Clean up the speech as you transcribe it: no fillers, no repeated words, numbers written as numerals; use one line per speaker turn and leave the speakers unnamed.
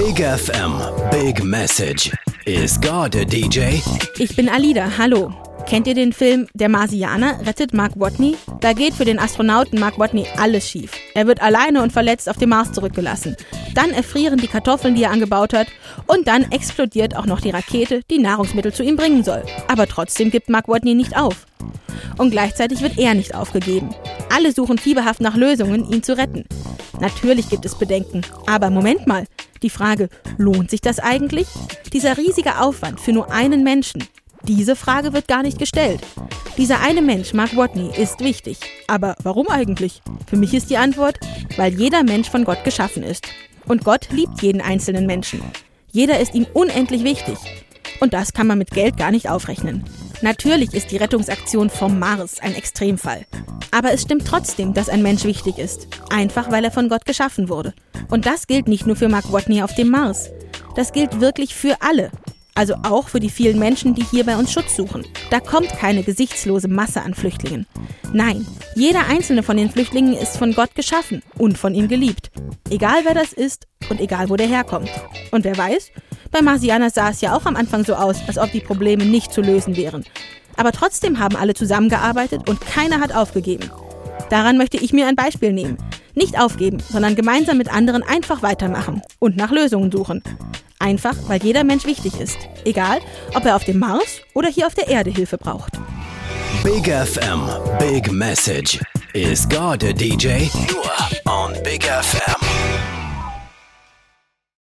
Big FM, Big Message. Is God a DJ?
Ich bin Alida, hallo. Kennt ihr den Film Der Marsianer rettet Mark Watney? Da geht für den Astronauten Mark Watney alles schief. Er wird alleine und verletzt auf dem Mars zurückgelassen. Dann erfrieren die Kartoffeln, die er angebaut hat. Und dann explodiert auch noch die Rakete, die Nahrungsmittel zu ihm bringen soll. Aber trotzdem gibt Mark Watney nicht auf. Und gleichzeitig wird er nicht aufgegeben. Alle suchen fieberhaft nach Lösungen, ihn zu retten. Natürlich gibt es Bedenken. Aber Moment mal, die Frage, lohnt sich das eigentlich? Dieser riesige Aufwand für nur einen Menschen. Diese Frage wird gar nicht gestellt. Dieser eine Mensch, Mark Watney, ist wichtig. Aber warum eigentlich? Für mich ist die Antwort, weil jeder Mensch von Gott geschaffen ist. Und Gott liebt jeden einzelnen Menschen. Jeder ist ihm unendlich wichtig. Und das kann man mit Geld gar nicht aufrechnen. Natürlich ist die Rettungsaktion vom Mars ein Extremfall. Aber es stimmt trotzdem, dass ein Mensch wichtig ist. Einfach, weil er von Gott geschaffen wurde. Und das gilt nicht nur für Mark Watney auf dem Mars. Das gilt wirklich für alle. Also auch für die vielen Menschen, die hier bei uns Schutz suchen. Da kommt keine gesichtslose Masse an Flüchtlingen. Nein, jeder einzelne von den Flüchtlingen ist von Gott geschaffen und von ihm geliebt. Egal wer das ist und egal wo der herkommt. Und wer weiß, bei Marsianer sah es ja auch am Anfang so aus, als ob die Probleme nicht zu lösen wären. Aber trotzdem haben alle zusammengearbeitet und keiner hat aufgegeben. Daran möchte ich mir ein Beispiel nehmen. Nicht aufgeben, sondern gemeinsam mit anderen einfach weitermachen und nach Lösungen suchen. Einfach, weil jeder Mensch wichtig ist. Egal, ob er auf dem Mars oder hier auf der Erde Hilfe braucht.
Big FM, Big Message. Is God a DJ? Nur on Big FM.